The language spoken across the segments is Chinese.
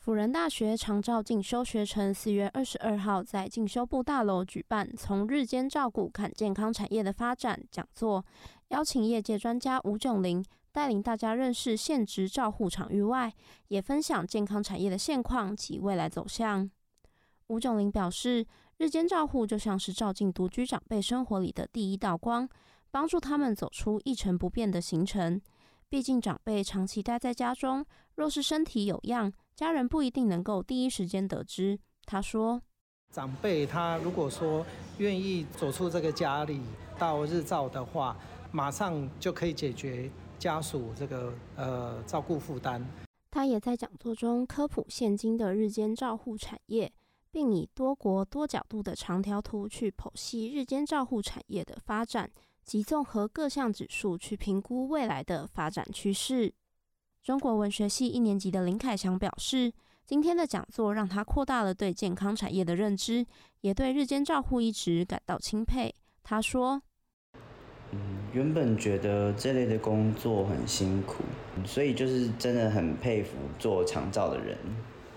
辅仁大学长照进修学程4月22号在进修部大楼举办从日间照顾看健康产业的发展讲座，邀请业界专家吴炯麟带领大家认识现职照护场域外，也分享健康产业的现况及未来走向。吴炯麟表示，日间照护就像是照进独居长辈生活里的第一道光，帮助他们走出一成不变的行程。毕竟长辈长期待在家中，若是身体有恙，家人不一定能够第一时间得知。他说， 长辈他如果说愿意走出这个家里到日照的话，马上就可以解决家属这个照顾负担。 他也在讲座中科普现今的日间照护产业，并以多国多角度的长条图去剖析日间照护产业的发展，及综合各项指数去评估未来的发展趋势。中国文学系1年级的林凯翔表示，今天的讲座让他扩大了对健康产业的认知，也对日间照护一职感到钦佩。他说， 原本觉得这类的工作很辛苦，所以就是真的很佩服做长照的人。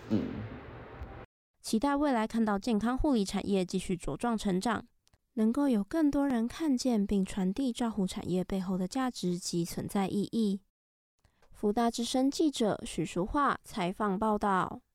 期待未来看到健康护理产业继续茁壮成长，能够有更多人看见并传递照护产业背后的价值及存在意义。福大之声记者许淑桦采访报道。